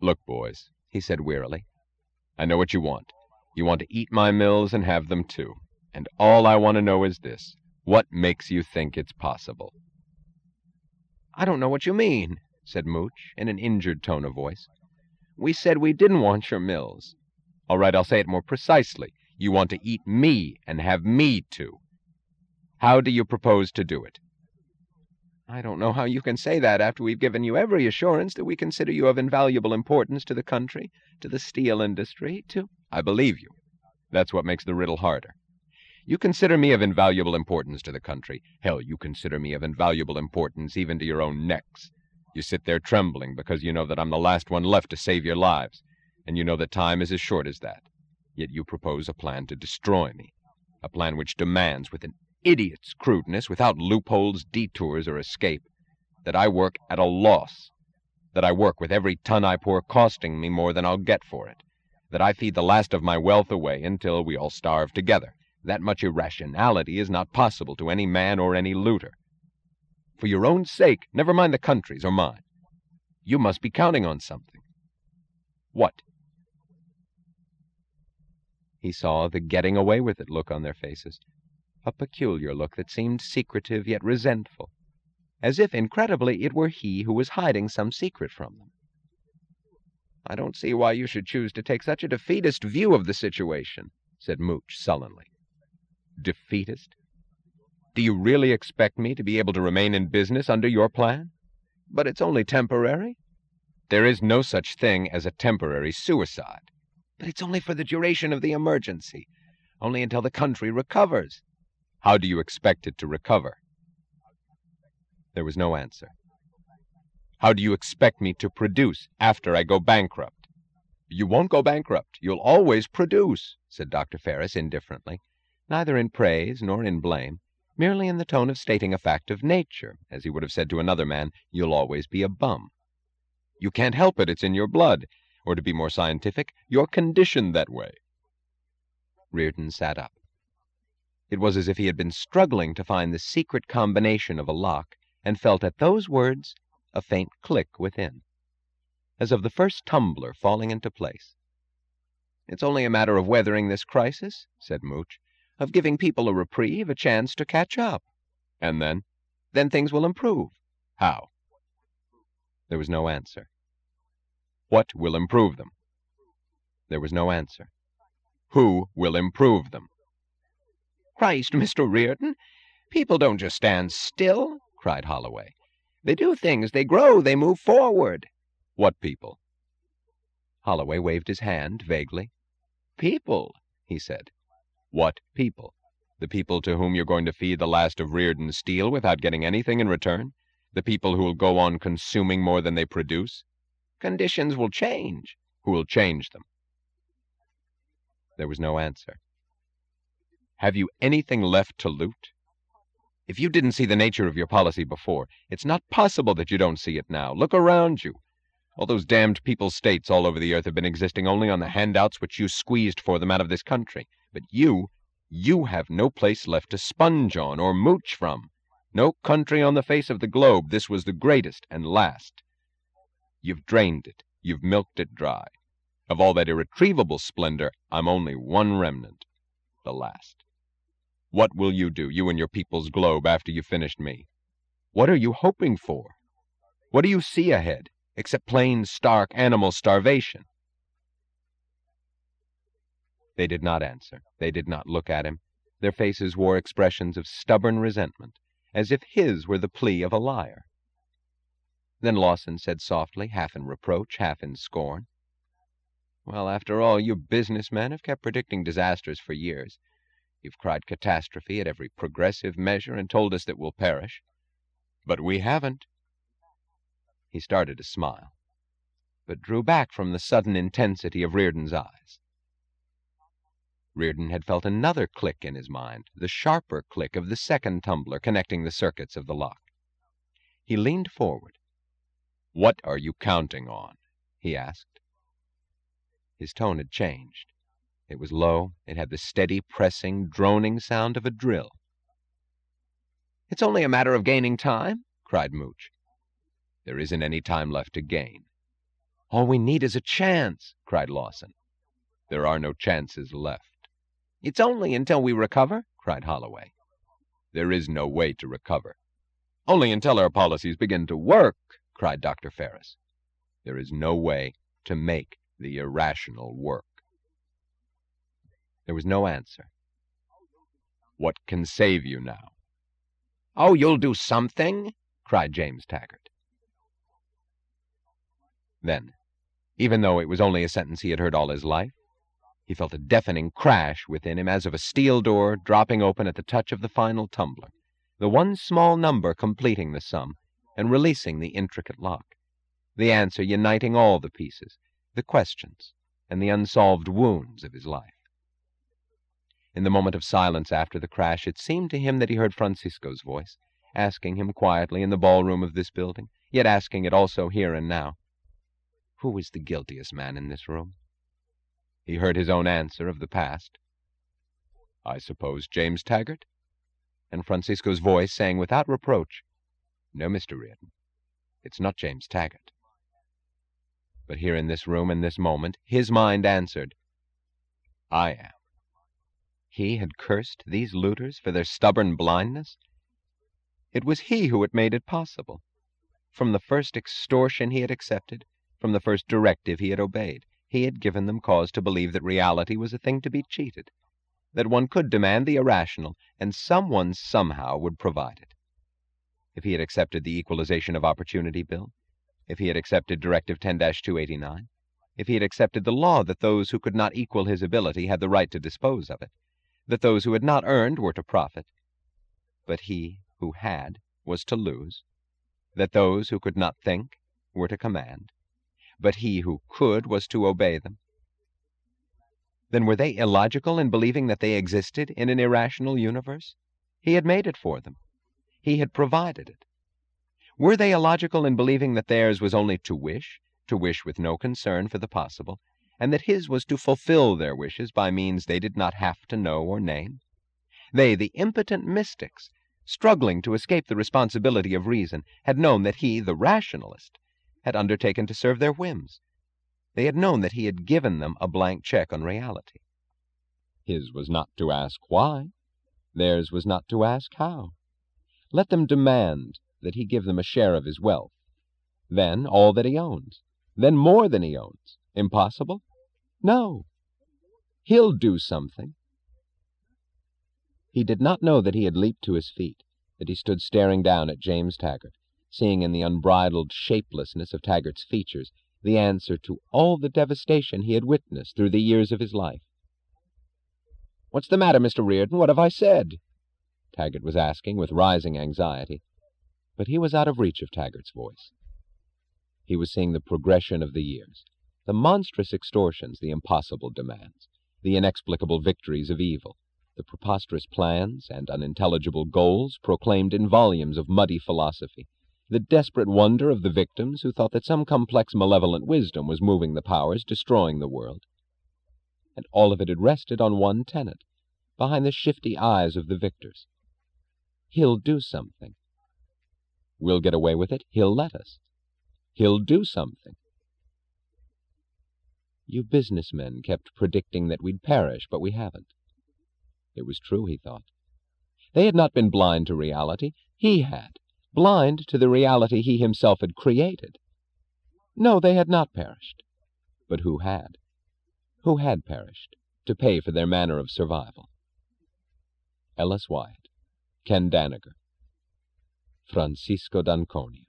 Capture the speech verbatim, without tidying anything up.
"Look, boys," he said wearily, "I know what you want. You want to eat my mills and have them too. And all I want to know is this. What makes you think it's possible?" "I don't know what you mean," said Mooch, in an injured tone of voice. "We said we didn't want your mills." "All right, I'll say it more precisely. You want to eat me and have me too. How do you propose to do it?" "I don't know how you can say that after we've given you every assurance that we consider you of invaluable importance to the country, to the steel industry, to—" "I believe you. That's what makes the riddle harder. You consider me of invaluable importance to the country. Hell, you consider me of invaluable importance even to your own necks. You sit there trembling because you know that I'm the last one left to save your lives, and you know that time is as short as that. Yet you propose a plan to destroy me, a plan which demands, with an idiot's crudeness, without loopholes, detours, or escape, that I work at a loss, that I work with every ton I pour costing me more than I'll get for it, that I feed the last of my wealth away until we all starve together. That much irrationality is not possible to any man or any looter. For your own sake, never mind the country's or mine, you must be counting on something. What?" He saw the getting away with it look on their faces, a peculiar look that seemed secretive yet resentful, as if, incredibly, it were he who was hiding some secret from them. "I don't see why you should choose to take such a defeatist view of the situation," said Mooch sullenly. "Defeatist? Do you really expect me to be able to remain in business under your plan?" "But it's only temporary." "There is no such thing as a temporary suicide." "But it's only for the duration of the emergency, only until the country recovers." "How do you expect it to recover?" There was no answer. "How do you expect me to produce after I go bankrupt?" "You won't go bankrupt. You'll always produce," said Doctor Ferris indifferently, neither in praise nor in blame, merely in the tone of stating a fact of nature, as he would have said to another man, "You'll always be a bum." "You can't help it. It's in your blood. Or, to be more scientific, you're conditioned that way." Reardon sat up. It was as if he had been struggling to find the secret combination of a lock, and felt at those words a faint click within, as of the first tumbler falling into place. "It's only a matter of weathering this crisis," said Mooch, "of giving people a reprieve, a chance to catch up." "And then?" "Then things will improve." "How?" There was no answer. "What will improve them?" There was no answer. "Who will improve them?" "Christ, Mister Reardon, people don't just stand still," cried Holloway. "They do things, they grow, they move forward." "What people?" Holloway waved his hand vaguely. "People," he said. "What people? The people to whom you're going to feed the last of Reardon's steel without getting anything in return? The people who will go on consuming more than they produce?" "Conditions will change." "Who will change them?" There was no answer. "Have you anything left to loot? If you didn't see the nature of your policy before, it's not possible that you don't see it now. Look around you. All those damned people's states all over the earth have been existing only on the handouts which you squeezed for them out of this country. But you, you have no place left to sponge on or mooch from. No country on the face of the globe. This was the greatest and last. You've drained it. You've milked it dry. Of all that irretrievable splendor, I'm only one remnant, the last. What will you do, you and your people's globe, after you've finished me? What are you hoping for? What do you see ahead, except plain, stark, animal starvation?" They did not answer. They did not look at him. Their faces wore expressions of stubborn resentment, as if his were the plea of a liar. Then Lawson said softly, half in reproach, half in scorn, "Well, after all, you businessmen have kept predicting disasters for years. You've cried catastrophe at every progressive measure and told us that we'll perish. But we haven't." He started to smile, but drew back from the sudden intensity of Reardon's eyes. Reardon had felt another click in his mind, the sharper click of the second tumbler connecting the circuits of the lock. He leaned forward. "What are you counting on?" he asked. His tone had changed. It was low. It had the steady, pressing, droning sound of a drill. "It's only a matter of gaining time," cried Mooch. "There isn't any time left to gain." All we need is a chance, cried Lawson. There are no chances left. It's only until we recover, cried Holloway. There is no way to recover. Only until our policies begin to work, cried Doctor Ferris. There is no way to make the irrational work. There was no answer. What can save you now? Oh, you'll do something, cried James Taggart. Then, even though it was only a sentence he had heard all his life, he felt a deafening crash within him as of a steel door dropping open at the touch of the final tumbler, the one small number completing the sum and releasing the intricate lock, the answer uniting all the pieces, the questions, and the unsolved wounds of his life. In the moment of silence after the crash, it seemed to him that he heard Francisco's voice, asking him quietly in the ballroom of this building, yet asking it also here and now, who is the guiltiest man in this room? He heard his own answer of the past. I suppose James Taggart? And Francisco's voice saying without reproach, no, Mister Reardon, it's not James Taggart. But here in this room, in this moment, his mind answered, I am. He had cursed these looters for their stubborn blindness. It was he who had made it possible. From the first extortion he had accepted, from the first directive he had obeyed, he had given them cause to believe that reality was a thing to be cheated, that one could demand the irrational, and someone somehow would provide it. If he had accepted the Equalization of Opportunity Bill, if he had accepted Directive ten dash two eighty-nine, if he had accepted the law that those who could not equal his ability had the right to dispose of it, that those who had not earned were to profit, but he who had was to lose, that those who could not think were to command, but he who could was to obey them, then were they illogical in believing that they existed in an irrational universe? He had made it for them. He had provided it. Were they illogical in believing that theirs was only to wish, to wish with no concern for the possible, and that his was to fulfill their wishes by means they did not have to know or name? They, the impotent mystics, struggling to escape the responsibility of reason, had known that he, the rationalist, had undertaken to serve their whims. They had known that he had given them a blank check on reality. His was not to ask why. Theirs was not to ask how. Let them demand that he give them a share of his wealth, then all that he owns, then more than he owns. Impossible? No. He'll do something. He did not know that he had leaped to his feet, that he stood staring down at James Taggart, seeing in the unbridled shapelessness of Taggart's features the answer to all the devastation he had witnessed through the years of his life. "What's the matter, Mister Reardon? What have I said?" Taggart was asking with rising anxiety, but he was out of reach of Taggart's voice. He was seeing the progression of the years, the monstrous extortions, the impossible demands, the inexplicable victories of evil, the preposterous plans and unintelligible goals proclaimed in volumes of muddy philosophy, the desperate wonder of the victims who thought that some complex malevolent wisdom was moving the powers, destroying the world. And all of it had rested on one tenet, behind the shifty eyes of the victors. He'll do something. We'll get away with it. He'll let us. He'll do something. You businessmen kept predicting that we'd perish, but we haven't. It was true, he thought. They had not been blind to reality. He had, blind to the reality he himself had created. No, they had not perished. But who had? Who had perished, to pay for their manner of survival? Ellis Wyatt, Ken Danager, Francisco d'Ancona.